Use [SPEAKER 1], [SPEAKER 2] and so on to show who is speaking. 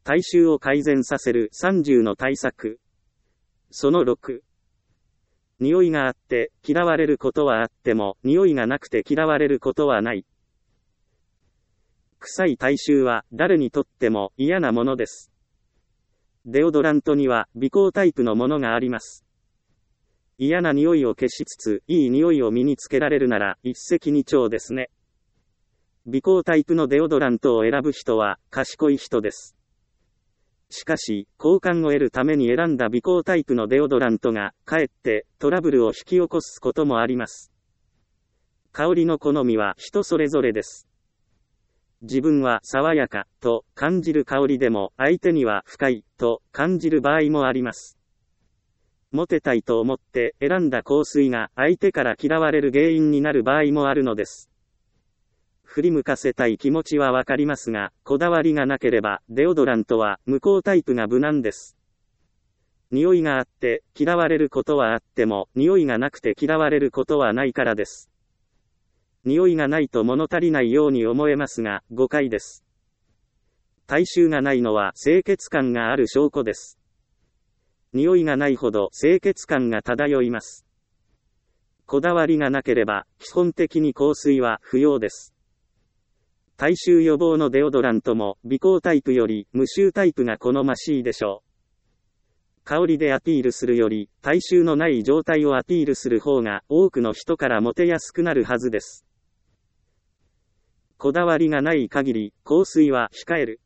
[SPEAKER 1] 体臭を改善させる30の対策。その6。匂いがあって嫌われることはあっても、匂いがなくて嫌われることはない。臭い体臭は誰にとっても嫌なものです。デオドラントには微光タイプのものがあります。嫌な匂いを消しつつ、いい匂いを身につけられるなら一石二鳥ですね。微光タイプのデオドラントを選ぶ人は賢い人です。しかし、好感を得るために選んだ微光タイプのデオドラントが、かえってトラブルを引き起こすこともあります。香りの好みは人それぞれです。自分は爽やかと感じる香りでも、相手には不快と感じる場合もあります。モテたいと思って選んだ香水が相手から嫌われる原因になる場合もあるのです。振り向かせたい気持ちはわかりますが、こだわりがなければ、デオドラントは無香タイプが無難です。匂いがあって嫌われることはあっても、匂いがなくて嫌われることはないからです。匂いがないと物足りないように思えますが、誤解です。体臭がないのは清潔感がある証拠です。匂いがないほど清潔感が漂います。こだわりがなければ、基本的に香水は不要です。体臭予防のデオドラントも、微光タイプより無臭タイプが好ましいでしょう。香りでアピールするより、体臭のない状態をアピールする方が、多くの人からモテやすくなるはずです。こだわりがない限り、香水は控える。